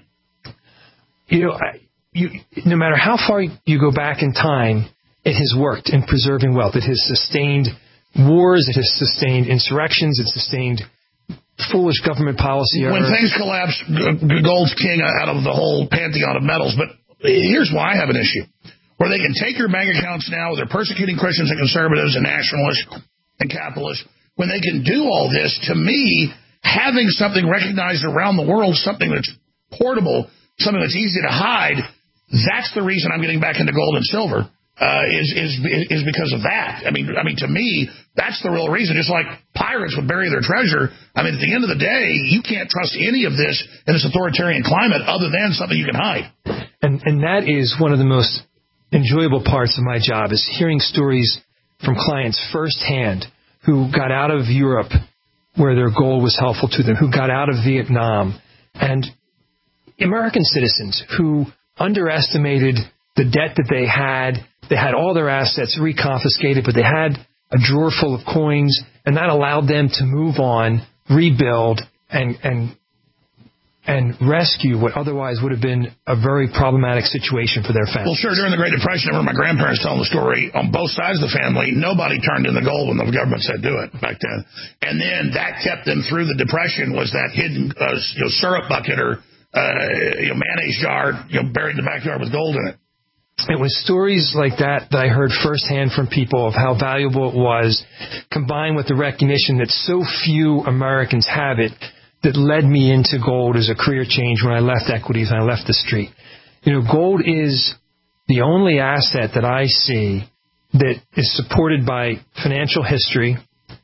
You know, you, no matter how far you go back in time, it has worked in preserving wealth. It has sustained wars. It has sustained insurrections. It's sustained foolish government policy. When things collapse, gold's king out of the whole pantheon of metals. But here's why I have an issue. Where they can take your bank accounts now, they're persecuting Christians and conservatives and nationalists and capitalists. When they can do all this, to me, having something recognized around the world, something that's portable, something that's easy to hide, that's the reason I'm getting back into gold and silver, uh, is, is, is because of that. I mean, I mean, to me, that's the real reason. Just like pirates would bury their treasure. I mean, at the end of the day, you can't trust any of this in this authoritarian climate other than something you can hide. And, and that is one of the most enjoyable parts of my job, is hearing stories from clients firsthand who got out of Europe where their gold was helpful to them, who got out of Vietnam, and American citizens who underestimated the debt that they had. They had all their assets reconfiscated, but they had a drawer full of coins, and that allowed them to move on, rebuild, and and and rescue what otherwise would have been a very problematic situation for their family. Well, sure, during the Great Depression, I remember my grandparents telling the story, on both sides of the family, nobody turned in the gold when the government said do it back then. And then that kept them through the Depression, was that hidden uh, you know, syrup bucket or uh, you know, mayonnaise jar you know, buried in the backyard with gold in it. It was stories like that that I heard firsthand from people of how valuable it was, combined with the recognition that so few Americans have it, that led me into gold as a career change when I left equities and I left the street. You know, gold is the only asset that I see that is supported by financial history,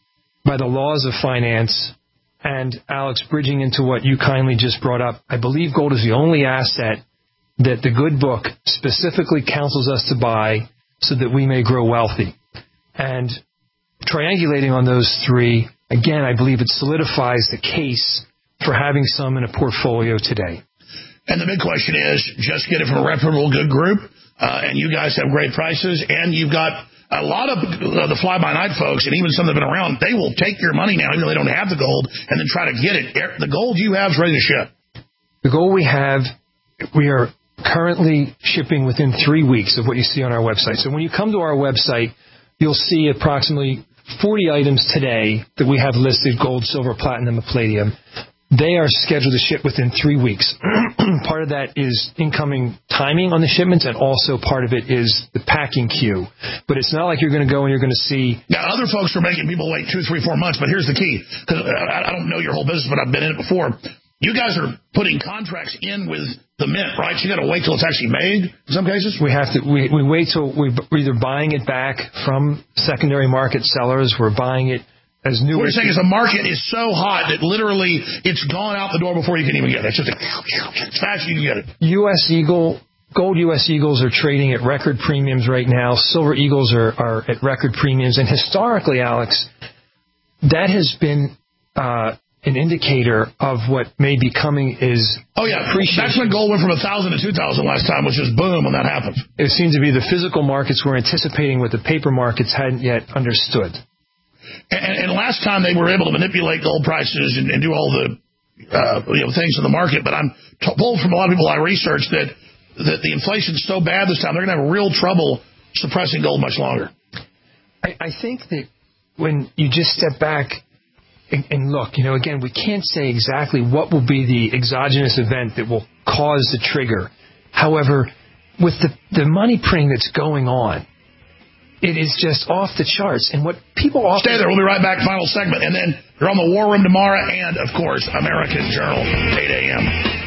by the laws of finance, and, Alex, bridging into what you kindly just brought up, I believe gold is the only asset that the good book specifically counsels us to buy so that we may grow wealthy. And triangulating on those three, again, I believe it solidifies the case for having some in a portfolio today. And the big question is, just get it from a reputable, good group, uh, and you guys have great prices, and you've got a lot of uh, the fly-by-night folks, and even some that have been around, they will take your money now, even though they don't have the gold, and then try to get it. The gold you have is ready to ship. The gold we have, we are currently shipping within three weeks of what you see on our website. So when you come to our website, you'll see approximately forty items today that we have listed: gold, silver, platinum, and palladium. They are scheduled to ship within three weeks. Part of that is incoming timing on the shipments, and also part of it is the packing queue. But it's not like you're going to go and you're going to see... Now, other folks are making people wait two, three, four months, but here's the key. Because I don't know your whole business, but I've been in it before. You guys are putting contracts in with the mint, right? So you got to wait till it's actually made in some cases? We have to. We, we wait till we, we're either buying it back from secondary market sellers, we're buying it as new. What you're saying is the market is so hot that literally it's gone out the door before you can even get it. It's just as fast as you can get it. U S Eagle, gold U S Eagles are trading at record premiums right now. Silver Eagles are, are at record premiums. And historically, Alex, that has been uh, an indicator of what may be coming is oh yeah, that's when gold went from a thousand to two thousand last time, which is boom when that happens. It seems to be the physical markets were anticipating what the paper markets hadn't yet understood. And, and last time they were able to manipulate gold prices and, and do all the uh, you know, things in the market. But I'm told from a lot of people I researched that that the inflation's so bad this time they're going to have real trouble suppressing gold much longer. I, I think that when you just step back and, and look, you know, again, we can't say exactly what will be the exogenous event that will cause the trigger. However, with the, the money printing that's going on, it is just off the charts. And what people often... Stay there. We'll be right back. Final segment. And then you're on the War Room tomorrow and, of course, American Journal, eight a.m.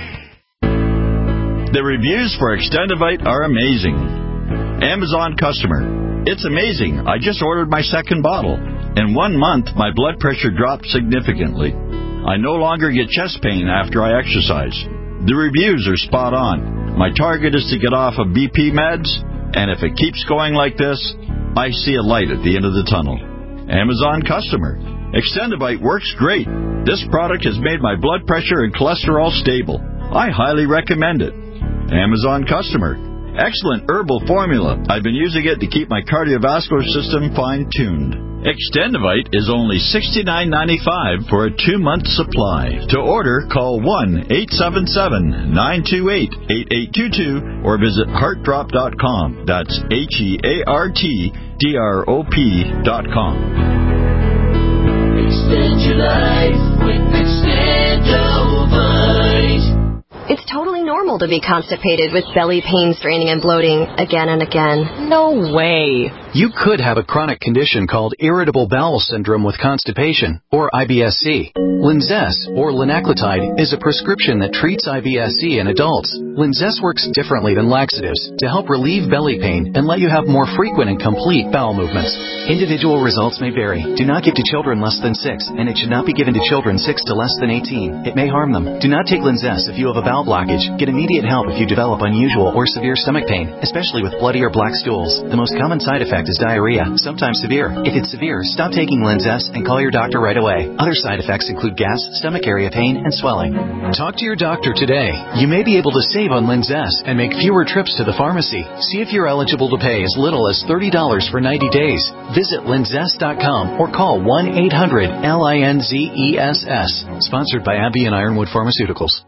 The reviews for Extendivite are amazing. Amazon customer. It's amazing. I just ordered my second bottle. In one month, my blood pressure dropped significantly. I no longer get chest pain after I exercise. The reviews are spot on. My target is to get off of B P meds, and if it keeps going like this, I see a light at the end of the tunnel. Amazon customer. Extendivite works great. This product has made my blood pressure and cholesterol stable. I highly recommend it. Amazon customer. Excellent herbal formula. I've been using it to keep my cardiovascular system fine-tuned. Extendivite is only sixty-nine ninety-five for a two-month supply. To order, call one eight seven seven, nine two eight, eight eight two two or visit heart drop dot com. That's H E A R T D R O P dot com. Extend your life with Extendovite. It's totally normal to be constipated with belly pain, straining, and bloating again and again. No way. You could have a chronic condition called irritable bowel syndrome with constipation, or I B S C. Linzess, or linaclotide, is a prescription that treats I B S C in adults. Linzess works differently than laxatives to help relieve belly pain and let you have more frequent and complete bowel movements. Individual results may vary. Do not give to children less than six, and it should not be given to children six to less than eighteen. It may harm them. Do not take Linzess if you have a bowel blockage. Get immediate help if you develop unusual or severe stomach pain, especially with bloody or black stools. The most common side effect is diarrhea, sometimes severe. If it's severe, stop taking Linzess and call your doctor right away. Other side effects include gas, stomach area pain, and swelling. Talk to your doctor today. You may be able to save on Linzess and make fewer trips to the pharmacy. See if you're eligible to pay as little as thirty dollars for ninety days. Visit linzess dot com or call one eight hundred L I N Z E S S. Sponsored by AbbVie and Ironwood Pharmaceuticals.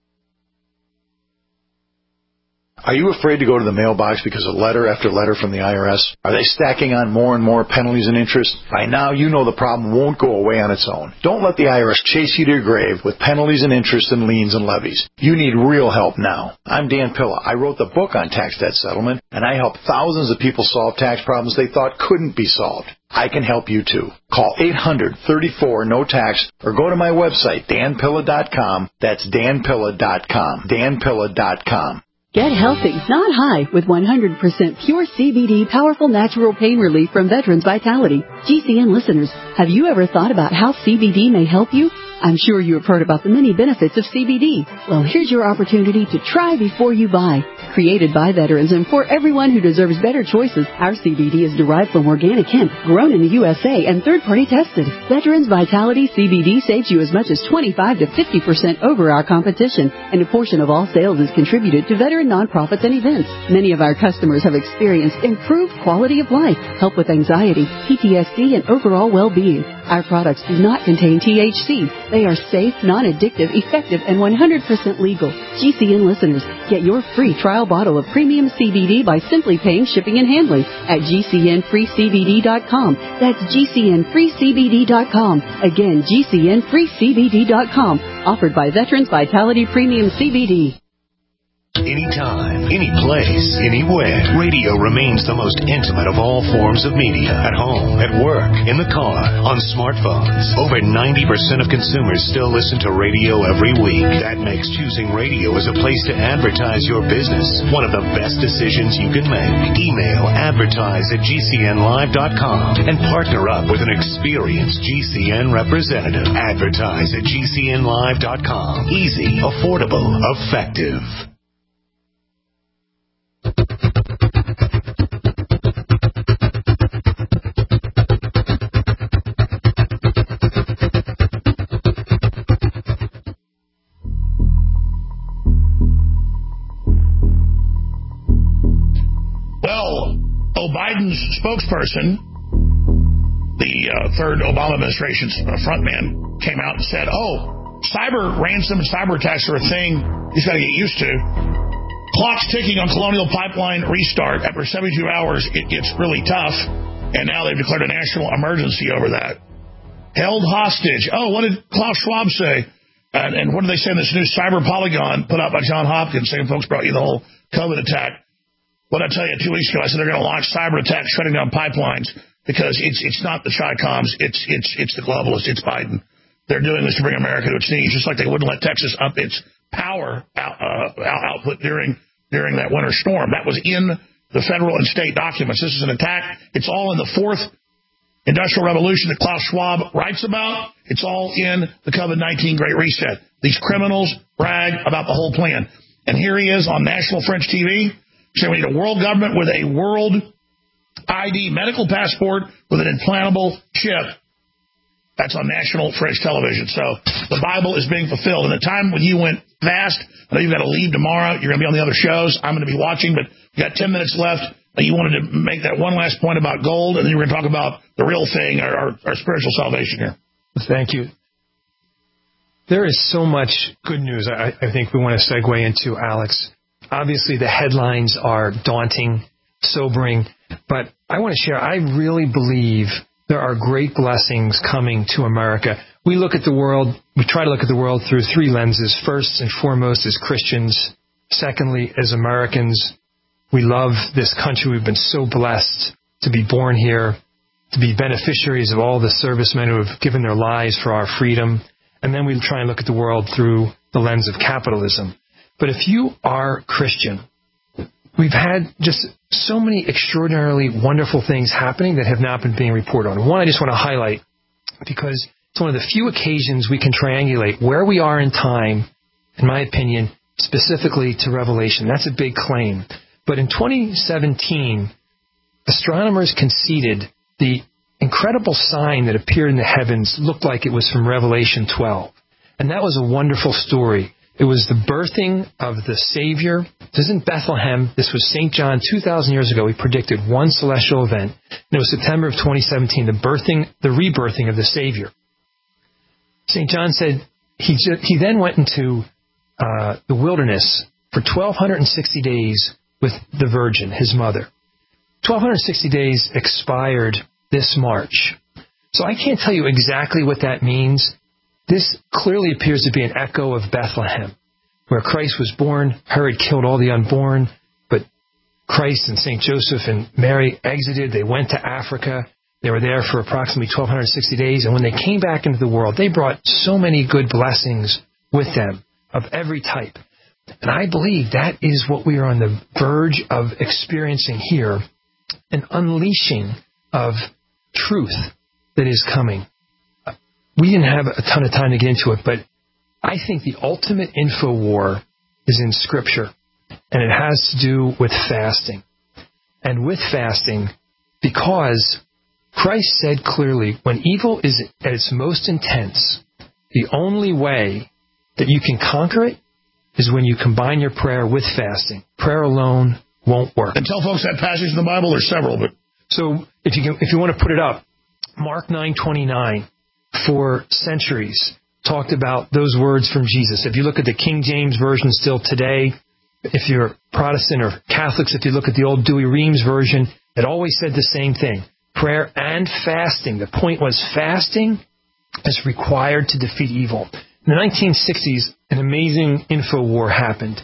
Are you afraid to go to the mailbox because of letter after letter from the I R S? Are they stacking on more and more penalties and interest? By now, you know the problem won't go away on its own. Don't let the I R S chase you to your grave with penalties and interest and liens and levies. You need real help now. I'm Dan Pilla. I wrote the book on tax debt settlement, and I help thousands of people solve tax problems they thought couldn't be solved. I can help you too. Call eight hundred, thirty-four, no tax or go to my website, dan pilla dot com. That's dan pilla dot com. dan pilla dot com. Get healthy, not high, with one hundred percent pure C B D powerful natural pain relief from Veterans Vitality. G C N listeners, have you ever thought about how C B D may help you? I'm sure you have heard about the many benefits of C B D. Well, here's your opportunity to try before you buy. Created by veterans and for everyone who deserves better choices, our C B D is derived from organic hemp, grown in the U S A and third-party tested. Veterans Vitality C B D saves you as much as twenty-five to fifty percent over our competition, and a portion of all sales is contributed to veteran nonprofits and events. Many of our customers have experienced improved quality of life, help with anxiety, P T S D, and overall well-being. Our products do not contain T H C. They are safe, non-addictive, effective, and one hundred percent legal. G C N listeners, get your free trial bottle of premium C B D by simply paying shipping and handling at G C N free C B D dot com. That's G C N free C B D dot com. Again, G C N free C B D dot com. Offered by Veterans Vitality Premium C B D. Anytime, any place, anywhere. Radio remains the most intimate of all forms of media. At home, at work, in the car, on smartphones. Over ninety percent of consumers still listen to radio every week. That makes choosing radio as a place to advertise your business one of the best decisions you can make. Email advertise at G C N live dot com and partner up with an experienced G C N representative. Advertise at G C N live dot com. Easy, affordable, effective. Well, Biden's spokesperson, the uh, third Obama administration's uh, frontman, came out and said, oh, cyber ransom and cyber attacks are a thing he's got to get used to. Clock's ticking on Colonial Pipeline restart. After seventy-two hours, it gets really tough, and now they've declared a national emergency over that. Held hostage. Oh, what did Klaus Schwab say? And, and what did they say in this new cyber polygon put out by John Hopkins? Same folks brought you the whole COVID attack. What did I tell you two weeks ago? I said they're going to launch cyber attacks shutting down pipelines because it's it's not the Chi-Coms, it's it's it's the globalists, it's Biden. They're doing this to bring America to its knees, just like they wouldn't let Texas up its power out, uh, output during during that winter storm. That was in the federal and state documents. This is an attack. It's all in the fourth industrial revolution that Klaus Schwab writes about. It's all in the COVID nineteen Great Reset. These criminals brag about the whole plan. And here he is on national French T V saying we need a world government with a world I D medical passport with an implantable chip. That's on national French television. So the Bible is being fulfilled. And the time when you went fast, I know you've got to leave tomorrow. You're going to be on the other shows. I'm going to be watching, but you got ten minutes left. You wanted to make that one last point about gold, and then we're going to talk about the real thing, our, our, our spiritual salvation here. Thank you. There is so much good news I, I think we want to segue into, Alex. Obviously, the headlines are daunting, sobering, but I want to share, I really believe there are great blessings coming to America. We look at the world, we try to look at the world through three lenses. First and foremost, as Christians. Secondly, as Americans. We love this country. We've been so blessed to be born here, to be beneficiaries of all the servicemen who have given their lives for our freedom. And then we try and look at the world through the lens of capitalism. But if you are Christian, we've had just so many extraordinarily wonderful things happening that have not been being reported on. One I just want to highlight, because it's one of the few occasions we can triangulate where we are in time, in my opinion, specifically to Revelation. That's a big claim. But in twenty seventeen, astronomers conceded the incredible sign that appeared in the heavens looked like it was from Revelation twelve. And that was a wonderful story. It was the birthing of the Savior. This isn't Bethlehem. This was Saint John two thousand years ago. He predicted one celestial event. And it was September of twenty seventeen, the birthing, the rebirthing of the Savior. Saint John said he, he then went into uh, the wilderness for twelve sixty days with the Virgin, his mother. twelve sixty days expired this March. So I can't tell you exactly what that means. This clearly appears to be an echo of Bethlehem, where Christ was born. Herod killed all the unborn, but Christ and Saint Joseph and Mary exited. They went to Africa. They were there for approximately twelve sixty days, and when they came back into the world, they brought so many good blessings with them of every type. And I believe that is what we are on the verge of experiencing here, an unleashing of truth that is coming. We didn't have a ton of time to get into it, but I think the ultimate info war is in Scripture, and it has to do with fasting. And with fasting, because Christ said clearly, when evil is at its most intense, the only way that you can conquer it is when you combine your prayer with fasting. Prayer alone won't work. And tell folks that passage in the Bible. There's several, but so if you can, if you want to put it up, Mark nine twenty-nine. For centuries talked about those words from Jesus. If you look at the King James Version still today, if you're Protestant or Catholics, if you look at the old Dewey Reams version, it always said the same thing. Prayer and fasting. The point was fasting is required to defeat evil. In the nineteen sixties, an amazing info war happened.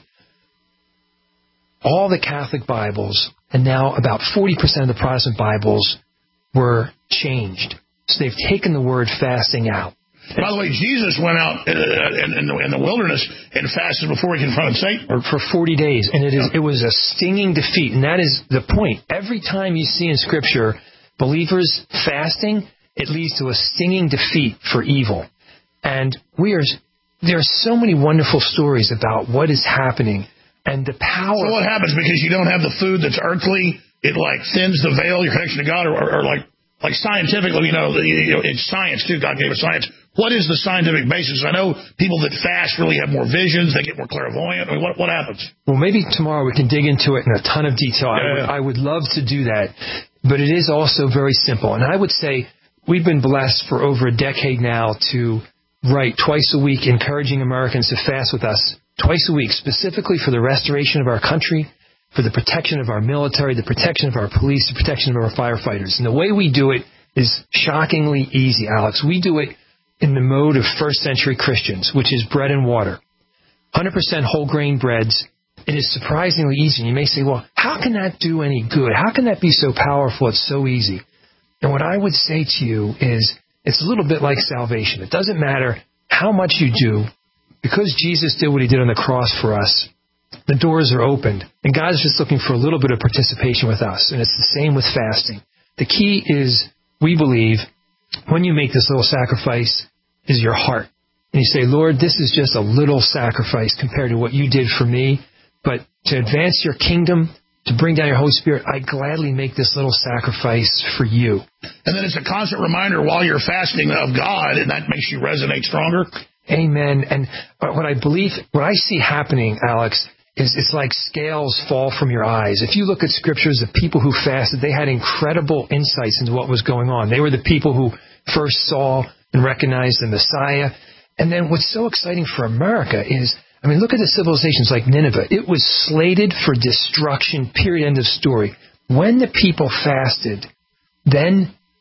All the Catholic Bibles, and now about forty percent of the Protestant Bibles, were changed. So they've taken the word fasting out. By the way, Jesus went out in, in, in the wilderness and fasted before he confronted Satan. For forty days. And it is it was a stinging defeat. And that is the point. Every time you see in Scripture believers fasting, it leads to a stinging defeat for evil. And we are there are so many wonderful stories about what is happening and the power. So what happens because you don't have the food that's earthly? It like thins the veil, your connection to God, or, or, or like. Like scientifically, you know, you know, it's science too. God gave us science. What is the scientific basis? I know people that fast really have more visions. They get more clairvoyant. I mean, what, what happens? Well, maybe tomorrow we can dig into it in a ton of detail. Yeah, I, would, yeah. I would love to do that. But it is also very simple. And I would say we've been blessed for over a decade now to write twice a week, encouraging Americans to fast with us twice a week, specifically for the restoration of our country, for the protection of our military, the protection of our police, the protection of our firefighters. And the way we do it is shockingly easy, Alex. We do it in the mode of first century Christians, which is bread and water. one hundred percent whole grain breads. It is surprisingly easy. And you may say, well, how can that do any good? How can that be so powerful? It's so easy. And what I would say to you is it's a little bit like salvation. It doesn't matter how much you do. Because Jesus did what he did on the cross for us, the doors are opened, and God is just looking for a little bit of participation with us, and it's the same with fasting. The key is, we believe, when you make this little sacrifice, is your heart. And you say, Lord, this is just a little sacrifice compared to what you did for me, but to advance your kingdom, to bring down your Holy Spirit, I gladly make this little sacrifice for you. And then it's a constant reminder while you're fasting of God, and that makes you resonate stronger. Amen. And what I believe, what I see happening, Alex, is it's like scales fall from your eyes. If you look at scriptures, the people who fasted, they had incredible insights into what was going on. They were the people who first saw and recognized the Messiah. And then what's so exciting for America is, I mean, look at the civilizations like Nineveh. It was slated for destruction, period, end of story. When the people fasted, then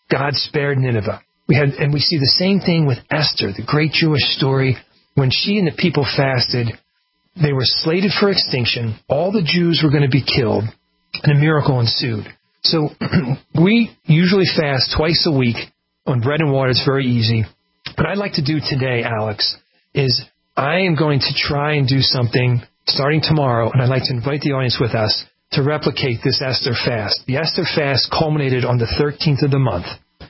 God spared Nineveh. We had, and we see the same thing with Esther, the great Jewish story. When she and the people fasted, they were slated for extinction. All the Jews were going to be killed, and a miracle ensued. So we usually fast twice a week on bread and water. It's very easy. What I'd like to do today, Alex, is I am going to try and do something starting tomorrow, and I'd like to invite the audience with us to replicate this Esther fast. The Esther fast culminated on the thirteenth of the month.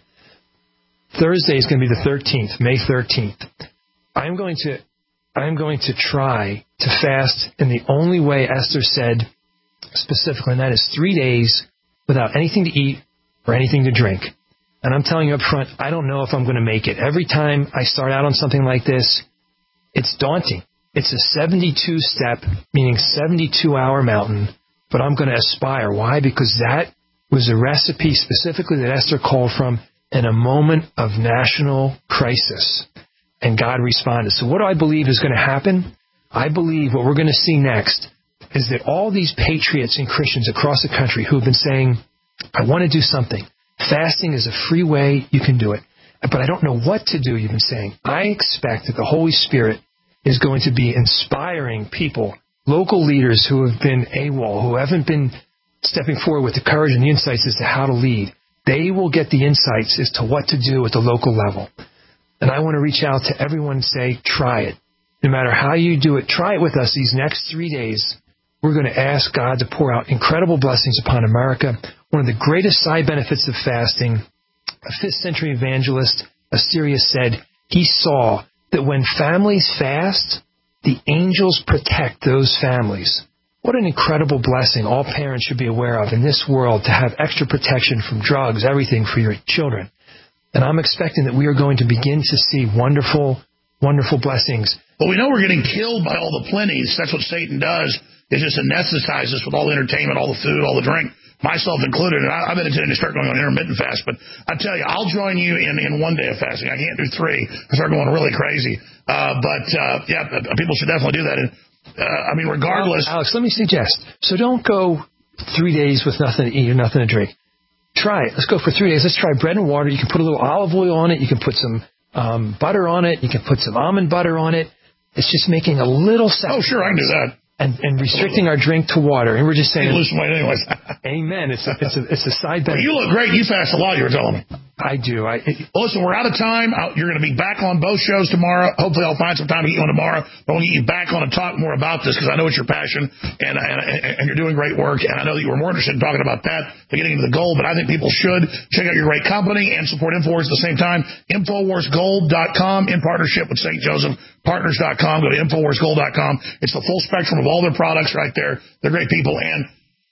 Thursday is going to be the thirteenth, May thirteenth. I'm going to I'm going to try to fast in the only way Esther said specifically, and that is three days without anything to eat or anything to drink. And I'm telling you up front, I don't know if I'm going to make it. Every time I start out on something like this, it's daunting. It's a seventy-two step, meaning seventy-two hour mountain, but I'm going to aspire. Why? Because that was a recipe specifically that Esther called from in a moment of national crisis. And God responded. So what do I believe is going to happen? I believe what we're going to see next is that all these patriots and Christians across the country who have been saying, I want to do something. Fasting is a free way. You can do it. But I don't know what to do, you've been saying. I expect that the Holy Spirit is going to be inspiring people, local leaders who have been AWOL, who haven't been stepping forward with the courage and the insights as to how to lead. They will get the insights as to what to do at the local level. And I want to reach out to everyone and say, try it. No matter how you do it, try it with us these next three days. We're going to ask God to pour out incredible blessings upon America. One of the greatest side benefits of fasting, a fifth century evangelist, Asterius, said he saw that when families fast, the angels protect those families. What an incredible blessing all parents should be aware of in this world, to have extra protection from drugs, everything for your children. And I'm expecting that we are going to begin to see wonderful, wonderful blessings. But we know we're getting killed by all the plenties. That's what Satan does. It just anesthetizes us with all the entertainment, all the food, all the drink, myself included. And I, I've been intending to start going on intermittent fast. But I tell you, I'll join you in, in one day of fasting. I can't do three. I start going really crazy. Uh, but, uh, yeah, people should definitely do that. And, uh, I mean, regardless. Well, Alex, let me suggest. So don't go three days with nothing to eat or nothing to drink. Try it. Let's go for three days. Let's try bread and water. You can put a little olive oil on it. You can put some um, butter on it. You can put some almond butter on it. It's just making a little sacrifice. Oh, sure, I can do that. And, and restricting our drink to water. And we're just saying. You lose some weight anyways. Amen. It's a, it's a, it's a side benefit. Well, you look great. You fast a lot, you were telling me. I do. I, it, well, listen, we're out of time. You're going to be back on both shows tomorrow. Hopefully I'll find some time to get you on tomorrow. But I want to get you back on and talk more about this because I know it's your passion and, and, and you're doing great work. And I know that you were more interested in talking about that than getting into the gold. But I think people should check out your great company and support InfoWars at the same time. Infowars Gold dot com in partnership with Saint Joseph Partners dot com. Go to Infowars Gold dot com. It's the full spectrum of all their products right there. They're great people. And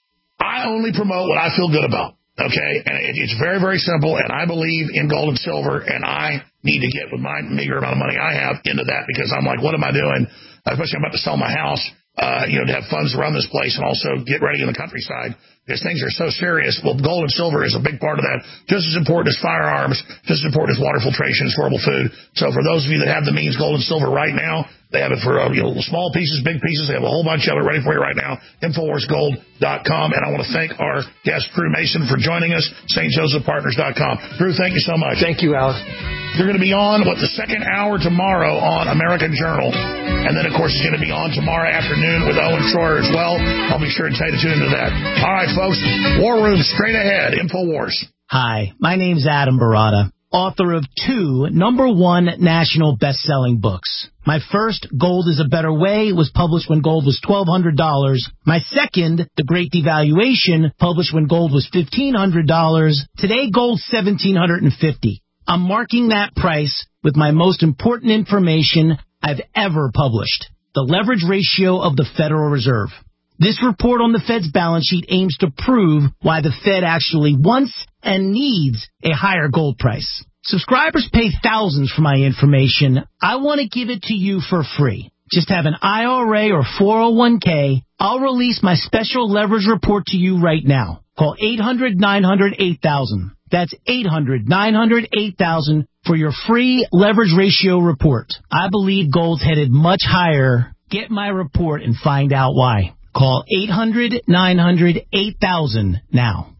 I only promote what I feel good about. Okay, and it's very, very simple, and I believe in gold and silver, and I need to get with my meager amount of money I have into that because I'm like, what am I doing? Especially I'm about to sell my house, uh, you know, to have funds to run this place and also get ready in the countryside because things are so serious. Well, gold and silver is a big part of that, just as important as firearms, just as important as water filtration, storable food. So for those of you that have the means, gold and silver right now, they have it for uh, you know, small pieces, big pieces. They have a whole bunch of it ready for you right now. Infowars Gold dot com. And I want to thank our guest, Drew Mason, for joining us, Saint Joseph Partners dot com. Drew, thank you so much. Thank you, Alex. You're going to be on, what, the second hour tomorrow on American Journal. And then, of course, it's going to be on tomorrow afternoon with Owen Schroyer as well. I'll be sure to tell you to tune into that. All right, folks. War Room straight ahead. InfoWars. Hi, my name's Adam Barata, author of two number one national best-selling books. My first, Gold is a Better Way, was published when gold was twelve hundred dollars. My second, The Great Devaluation, published when gold was fifteen hundred dollars. Today, gold's seventeen hundred fifty dollars. I'm marking that price with my most important information I've ever published, the leverage ratio of the Federal Reserve. This report on the Fed's balance sheet aims to prove why the Fed actually wants and needs a higher gold price. Subscribers pay thousands for my information. I want to give it to you for free. Just have an I R A or four oh one k. I'll release my special leverage report to you right now. Call eight hundred nine hundred eight thousand. That's eight hundred nine hundred eight thousand for your free leverage ratio report. I believe gold's headed much higher. Get my report and find out why. Call eight hundred nine hundred eight thousand now.